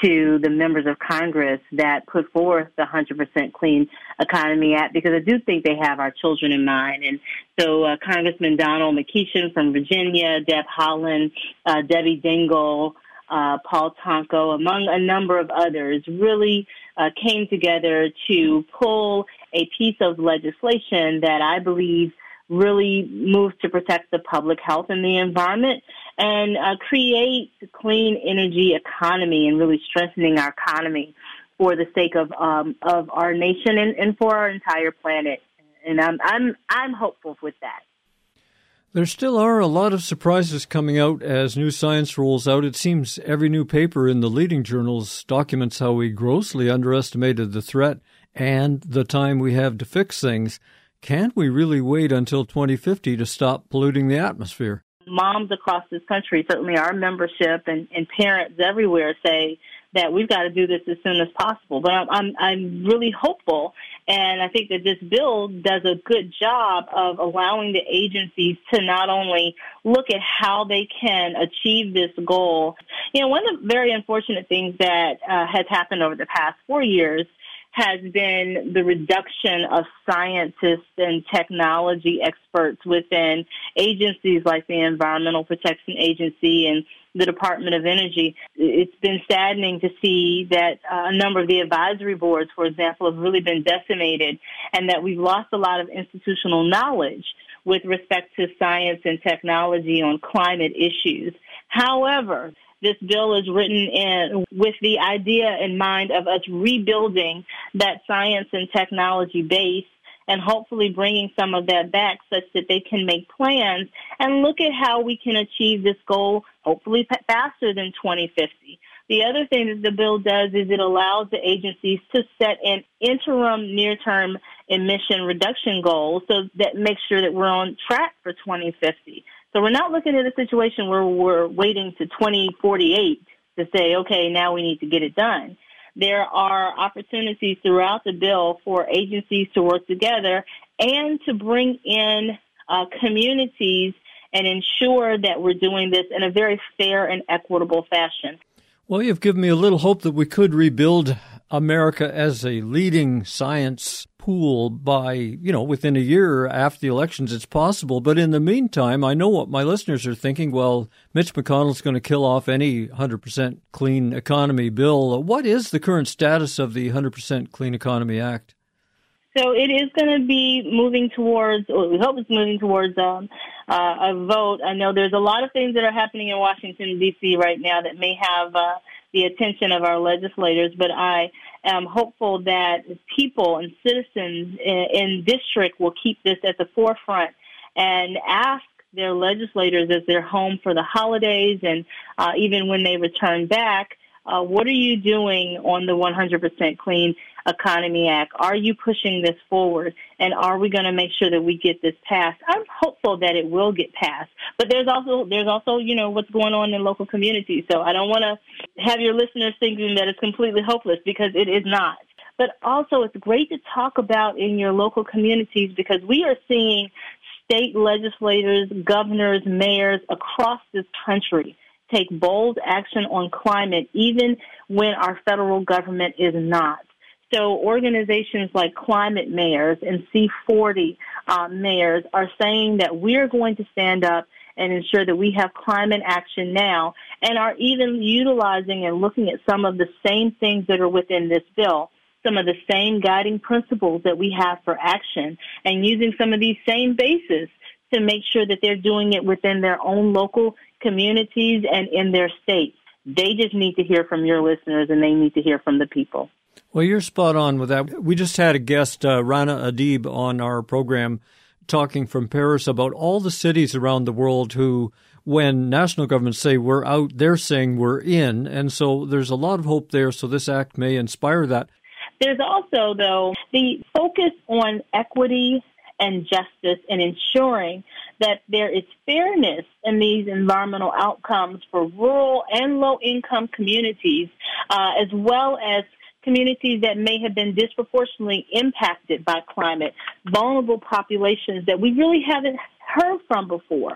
to the members of Congress that put forth the one hundred percent Clean Economy Act, because I do think they have our children in mind. And so uh, Congressman Donald McKeeshan from Virginia, Deb Haaland, uh, Debbie Dingell, uh, Paul Tonko, among a number of others, really uh, came together to pull a piece of legislation that I believe really moves to protect the public health and the environment and uh, create a clean energy economy and really strengthening our economy for the sake of um, of our nation and, and for our entire planet. And I'm I'm I'm hopeful with that. There still are a lot of surprises coming out as new science rolls out. It seems every new paper in the leading journals documents how we grossly underestimated the threat and the time we have to fix things. Can't we really wait until twenty fifty to stop polluting the atmosphere? Moms across this country, certainly our membership and, and parents everywhere, say that we've got to do this as soon as possible. But I'm, I'm, I'm really hopeful, and I think that this bill does a good job of allowing the agencies to not only look at how they can achieve this goal. You know, one of the very unfortunate things that uh, has happened over the past four years has been the reduction of scientists and technology experts within agencies like the Environmental Protection Agency and the Department of Energy. It's been saddening to see that uh, a number of the advisory boards, for example, have really been decimated, and that we've lost a lot of institutional knowledge with respect to science and technology on climate issues. However, this bill is written in with the idea in mind of us rebuilding that science and technology base and hopefully bringing some of that back such that they can make plans and look at how we can achieve this goal hopefully faster than twenty fifty. The other thing that the bill does is it allows the agencies to set an interim near-term emission reduction goal so that makes sure that we're on track for twenty fifty. So we're not looking at a situation where we're waiting to twenty forty-eight to say, okay, now we need to get it done. There are opportunities throughout the bill for agencies to work together and to bring in uh, communities and ensure that we're doing this in a very fair and equitable fashion. Well, you've given me a little hope that we could rebuild America as a leading science pool by, you know, within a year after the elections. It's possible. But in the meantime, I know what my listeners are thinking. Well, Mitch McConnell's going to kill off any one hundred percent clean economy bill. What is the current status of the one hundred percent Clean Economy Act? So it is going to be moving towards, or we hope it's moving towards um, uh, a vote. I know there's a lot of things that are happening in Washington, D C right now that may have uh, the attention of our legislators, but I am hopeful that people and citizens in, in district will keep this at the forefront and ask their legislators as they're home for the holidays and uh, even when they return back, uh, what are you doing on the one hundred percent Clean Economy Act? Are you pushing this forward? And are we going to make sure that we get this passed? I'm hopeful that it will get passed. But there's also, there's also, you know, what's going on in local communities. So I don't want to have your listeners thinking that it's completely hopeless, because it is not. But also it's great to talk about in your local communities, because we are seeing state legislators, governors, mayors across this country take bold action on climate, even when our federal government is not. So organizations like Climate Mayors and C forty uh, mayors are saying that we're going to stand up and ensure that we have climate action now, and are even utilizing and looking at some of the same things that are within this bill, some of the same guiding principles that we have for action, and using some of these same bases to make sure that they're doing it within their own local communities and in their states. They just need to hear from your listeners, and they need to hear from the people. Well, you're spot on with that. We just had a guest, uh, Rana Adib, on our program talking from Paris about all the cities around the world who, when national governments say we're out, they're saying we're in. And so there's a lot of hope there. So this act may inspire that. There's also, though, the focus on equity and justice and ensuring that there is fairness in these environmental outcomes for rural and low-income communities, uh, as well as communities that may have been disproportionately impacted by climate, vulnerable populations that we really haven't heard from before.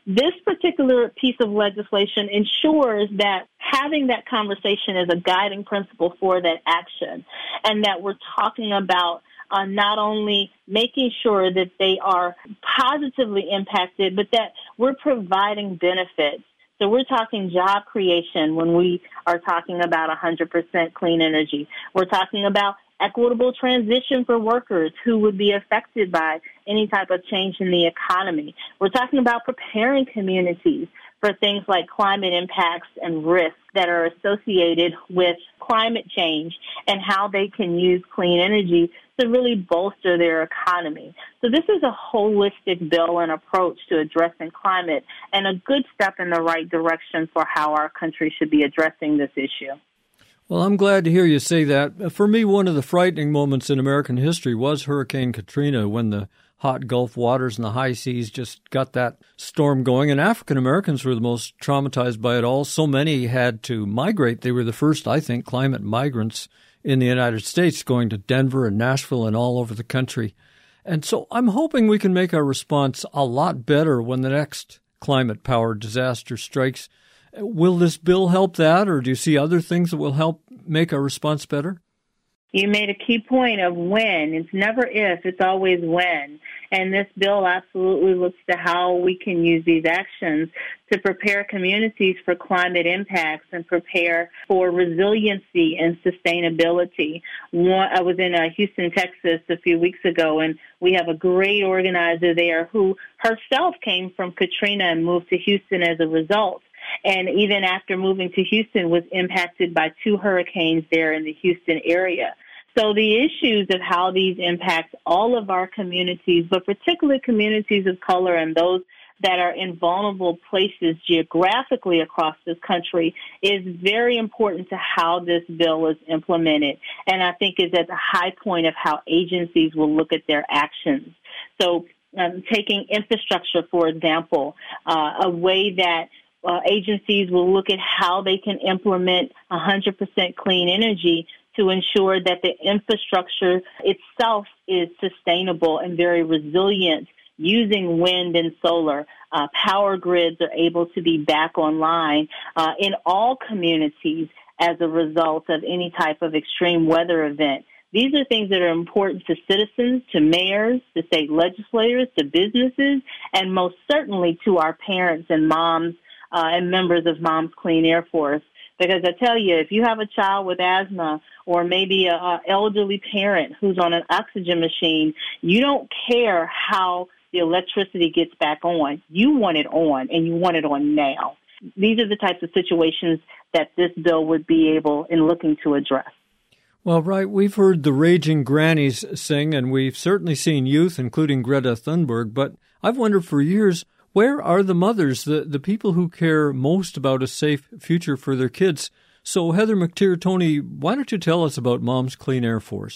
This particular piece of legislation ensures that having that conversation is a guiding principle for that action, and that we're talking about uh, not only making sure that they are positively impacted, but that we're providing benefits. So we're talking job creation when we are talking about one hundred percent clean energy. We're talking about equitable transition for workers who would be affected by any type of change in the economy. We're talking about preparing communities for things like climate impacts and risks that are associated with climate change and how they can use clean energy to really bolster their economy. So this is a holistic bill and approach to addressing climate, and a good step in the right direction for how our country should be addressing this issue. Well, I'm glad to hear you say that. For me, one of the frightening moments in American history was Hurricane Katrina, when the hot Gulf waters and the high seas just got that storm going. And African Americans were the most traumatized by it all. So many had to migrate. They were the first, I think, climate migrants in the United States, going to Denver and Nashville and all over the country. And so I'm hoping we can make our response a lot better when the next climate-powered disaster strikes. Will this bill help that, or do you see other things that will help make our response better? You made a key point of when. It's never if, it's always when. And this bill absolutely looks to how we can use these actions to prepare communities for climate impacts and prepare for resiliency and sustainability. One, I was in uh, Houston, Texas a few weeks ago, and we have a great organizer there who herself came from Katrina and moved to Houston as a result. And even after moving to Houston, was impacted by two hurricanes there in the Houston area. So the issues of how these impact all of our communities, but particularly communities of color and those that are in vulnerable places geographically across this country, is very important to how this bill is implemented. And I think is at the high point of how agencies will look at their actions. So um, taking infrastructure, for example, uh, a way that Uh, agencies will look at how they can implement one hundred percent clean energy to ensure that the infrastructure itself is sustainable and very resilient, using wind and solar. Uh, power grids are able to be back online uh, in all communities as a result of any type of extreme weather event. These are things that are important to citizens, to mayors, to state legislators, to businesses, and most certainly to our parents and moms Uh, and members of Mom's Clean Air Force. Because I tell you, if you have a child with asthma or maybe a, a elderly parent who's on an oxygen machine, you don't care how the electricity gets back on. You want it on, and you want it on now. These are the types of situations that this bill would be able and looking to address. Well, right, we've heard the raging grannies sing, and we've certainly seen youth, including Greta Thunberg, but I've wondered for years, where are the mothers, the, the people who care most about a safe future for their kids? So, Heather McTeer-Tony, why don't you tell us about Mom's Clean Air Force?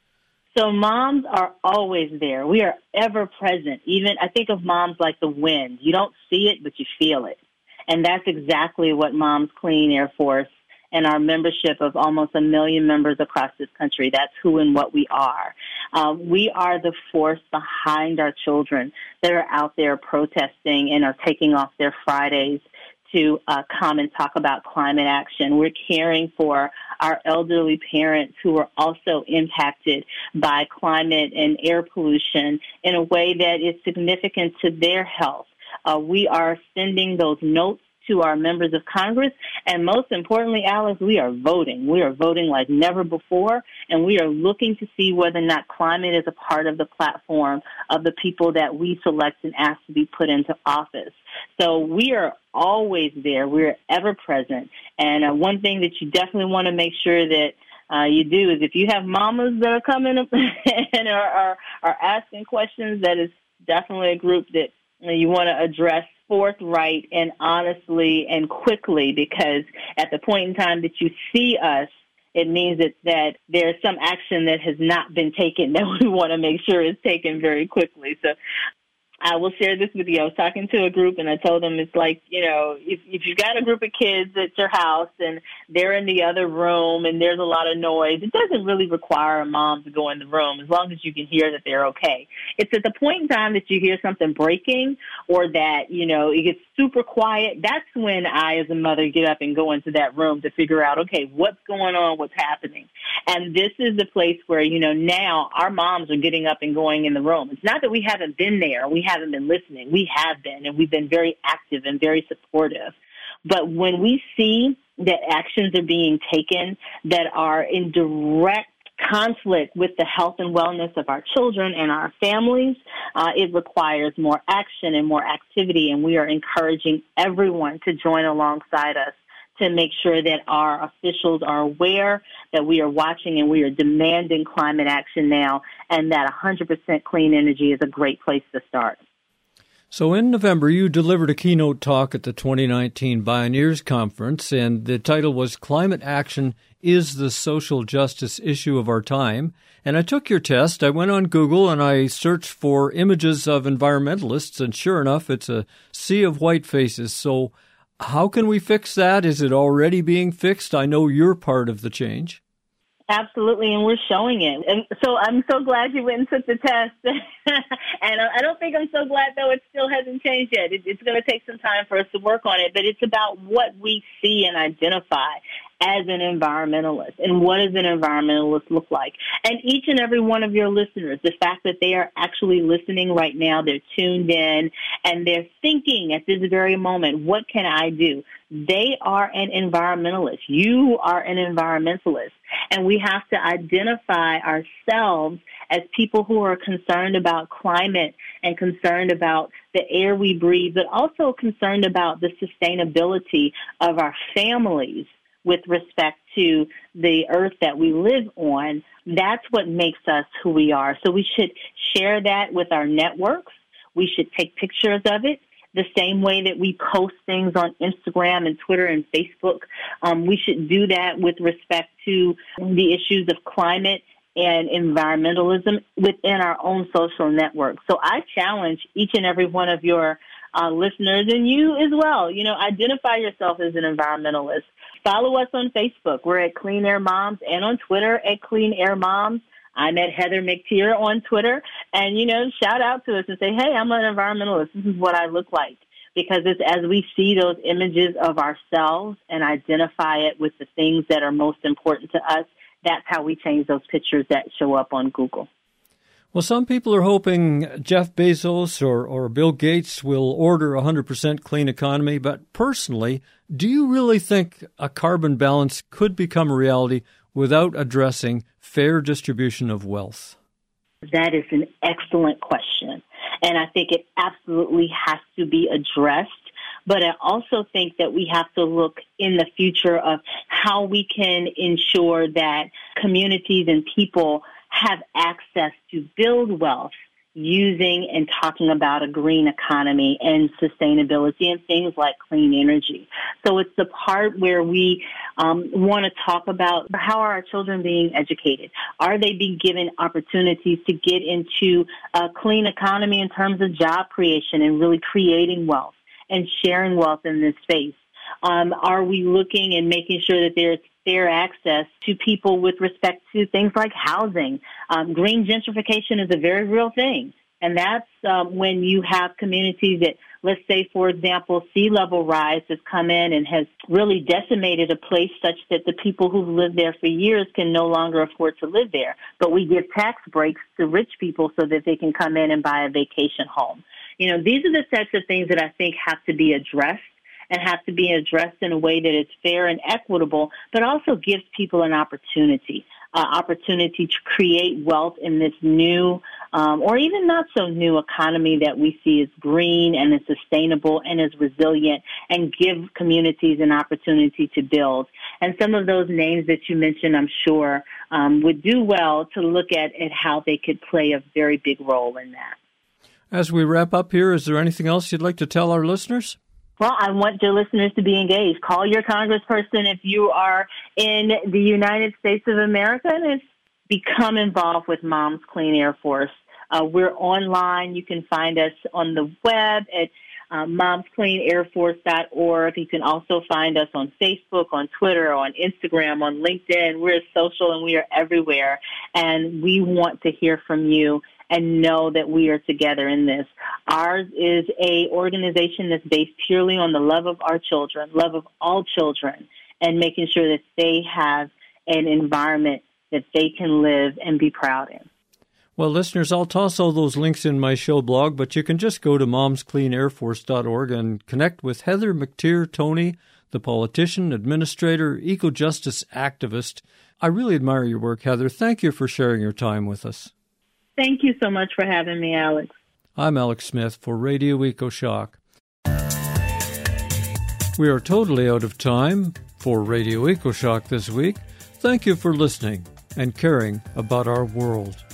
So moms are always there. We are ever present. Even I think of moms like the wind. You don't see it, but you feel it. And that's exactly what Mom's Clean Air Force and our membership of almost a million members across this country, that's who and what we are. Uh, we are the force behind our children that are out there protesting and are taking off their Fridays to uh, come and talk about climate action. We're caring for our elderly parents who are also impacted by climate and air pollution in a way that is significant to their health. Uh, we are sending those notes to our members of Congress, and most importantly, Alex, we are voting. We are voting like never before, and we are looking to see whether or not climate is a part of the platform of the people that we select and ask to be put into office. So we are always there. We are ever present, and uh, one thing that you definitely want to make sure that uh, you do is if you have mamas that are coming up and are, are, are asking questions, that is definitely a group that you want to address forthright and honestly and quickly, because at the point in time that you see us, it means that, that there's some action that has not been taken that we want to make sure is taken very quickly. So I will share this with you. I was talking to a group, and I told them it's like, you know, if, if you've got a group of kids at your house and they're in the other room and there's a lot of noise, it doesn't really require a mom to go in the room as long as you can hear that they're okay. It's at the point in time that you hear something breaking or that, you know, it gets super quiet. That's when I, as a mother, get up and go into that room to figure out, okay, what's going on, what's happening. And this is the place where, you know, now our moms are getting up and going in the room. It's not that we haven't been there. We haven't been listening. We have been, and we've been very active and very supportive. But when we see that actions are being taken that are in direct conflict with the health and wellness of our children and our families, uh, it requires more action and more activity, and we are encouraging everyone to join alongside us to make sure that our officials are aware that we are watching and we are demanding climate action now, and that one hundred percent clean energy is a great place to start. So in November, you delivered a keynote talk at the twenty nineteen Bioneers Conference, and the title was Climate Action is the Social Justice Issue of Our Time. And I took your test. I went on Google and I searched for images of environmentalists, and sure enough, it's a sea of white faces. So how can we fix that? Is it already being fixed? I know you're part of the change. Absolutely, and we're showing it. And so I'm so glad you went and took the test. And I don't think I'm so glad, though, it still hasn't changed yet. It's going to take some time for us to work on it, but it's about what we see and identify as an environmentalist, and what does an environmentalist look like? And each and every one of your listeners, the fact that they are actually listening right now, they're tuned in, and they're thinking at this very moment, what can I do? They are an environmentalist. You are an environmentalist. And we have to identify ourselves as people who are concerned about climate and concerned about the air we breathe, but also concerned about the sustainability of our families with respect to the earth that we live on. That's what makes us who we are. So we should share that with our networks. We should take pictures of it the same way that we post things on Instagram and Twitter and Facebook. Um, we should do that with respect to the issues of climate and environmentalism within our own social network. So I challenge each and every one of your uh, listeners, and you as well, you know, identify yourself as an environmentalist. Follow us on Facebook. We're at Clean Air Moms, and on Twitter at Clean Air Moms. I'm at Heather McTeer on Twitter. And, you know, shout out to us and say, hey, I'm an environmentalist. This is what I look like. Because it's as we see those images of ourselves and identify it with the things that are most important to us, that's how we change those pictures that show up on Google. Well, some people are hoping Jeff Bezos or, or Bill Gates will order a one hundred percent clean economy. But personally, do you really think a carbon balance could become a reality without addressing fair distribution of wealth? That is an excellent question. And I think it absolutely has to be addressed. But I also think that we have to look in the future of how we can ensure that communities and people have access to build wealth using and talking about a green economy and sustainability and things like clean energy. So it's the part where we um, want to talk about how are our children being educated? Are they being given opportunities to get into a clean economy in terms of job creation and really creating wealth and sharing wealth in this space? Um, are we looking and making sure that there's fair access to people with respect to things like housing? Um, green gentrification is a very real thing. And that's um, when you have communities that, let's say, for example, sea level rise has come in and has really decimated a place such that the people who've lived there for years can no longer afford to live there. But we give tax breaks to rich people so that they can come in and buy a vacation home. You know, these are the types of things that I think have to be addressed, and have to be addressed in a way that is fair and equitable, but also gives people an opportunity, uh, opportunity to create wealth in this new um, or even not so new economy that we see as green and as sustainable and as resilient, and give communities an opportunity to build. And some of those names that you mentioned, I'm sure, um, would do well to look at, at how they could play a very big role in that. As we wrap up here, is there anything else you'd like to tell our listeners? Well, I want your listeners to be engaged. Call your congressperson if you are in the United States of America, and become involved with Mom's Clean Air Force. Uh, we're online. You can find us on the web at uh, moms clean air force dot org. You can also find us on Facebook, on Twitter, on Instagram, on LinkedIn. We're social and we are everywhere. And we want to hear from you and know that we are together in this. Ours is a organization that's based purely on the love of our children, love of all children, and making sure that they have an environment that they can live and be proud in. Well, listeners, I'll toss all those links in my show blog, but you can just go to moms clean air force dot org and connect with Heather McTeer Toney, the politician, administrator, eco-justice activist. I really admire your work, Heather. Thank you for sharing your time with us. Thank you so much for having me, Alex. I'm Alex Smith for Radio EcoShock. We are totally out of time for Radio EcoShock this week. Thank you for listening and caring about our world.